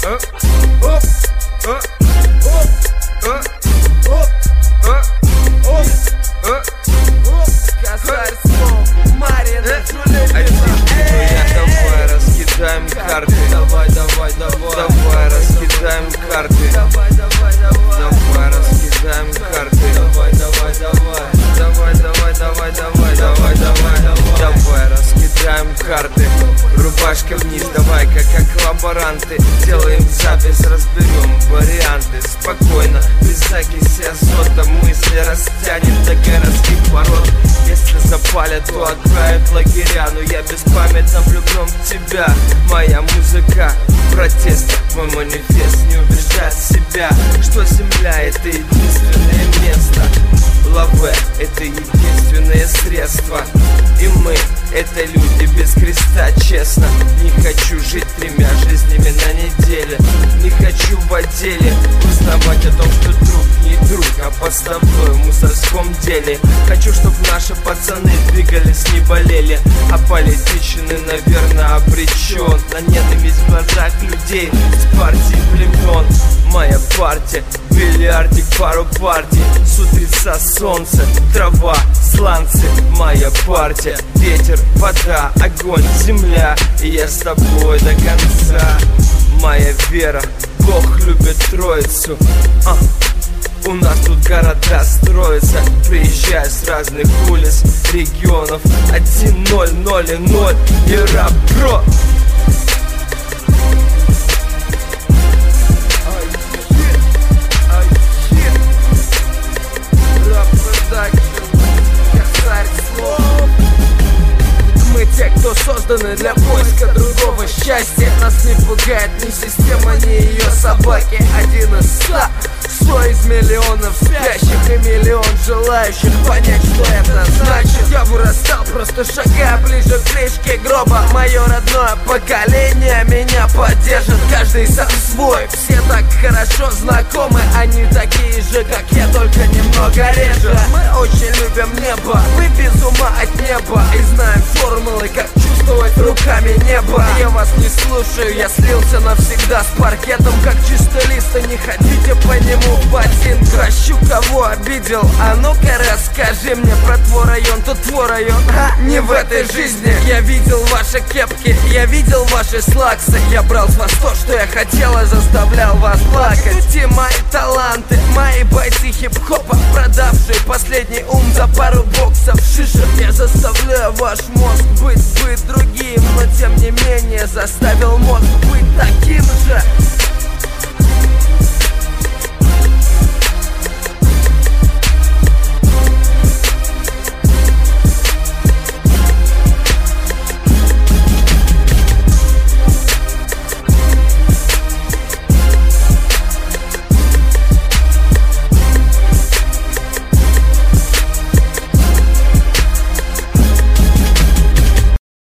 Косарь слов, Марина, давай раскидаем карты. Давай раскидаем карты. Давай раскидаем карты. Давай раскидаем карты. Рубашка вниз, давай-ка как лаборанты. Делаем запись, разберем варианты. Спокойно, без закиси азота. Мысли растянет до городских ворот. Если запалят, то отправят в лагеря. Но я беспамятно влюблен в тебя. Моя музыка, протест, мой манифест. Не убеждать себя, что земля это единственное место. Лаве — это единственное средство. И мы — это люди без креста, честно. Не хочу жить 3 жизнями на неделе. Не хочу в отделе узнавать о том, что друг не друг, а поставной в мусорском деле. Хочу, чтоб наши пацаны двигались, не болели. А политичный, наверное, обречен на ненависть в глазах людей с партии племен. Моя партия, бильярдик, пару партий. С утреца солнце, трава, сланцы. Моя партия, ветер, вода, огонь, земля. И я с тобой до конца. Моя вера, Бог любит троицу. У нас тут города строятся, приезжая с разных улиц, регионов. 1-0-0-0 и рап бро. Мы те, кто созданы для поиска другого счастья. Нас не пугает ни система, ни ее собаки. 1 из 100 из миллионов спящих и миллион желающих понять, что это значит. Я вырастал, просто шагая ближе к крышке гроба. Мое родное поколение меня поддержит. Каждый сам свой, все так хорошо знакомы. Они такие же, как я, только немного реже. Мы очень любим небо, мы без ума от неба. И знаем формулы, как чувствовать руками небо. Я вас не слушаю, я слился навсегда с паркетом, как чистый лист, и не ходите по нему в ботинках. Прощу, кого обидел, а ну-ка расскажи мне про твой район. Тут твой район, не в этой жизни. Я видел ваши кепки, я видел ваши слаксы. Я брал с вас то, что я хотел, и заставлял вас плакать. Те мои таланты, мои бойцы хип-хопа, продавшие последний ум за пару боксов шишек. Я заставляю ваш мозг быть другим, но тем не менее заставил мозг быть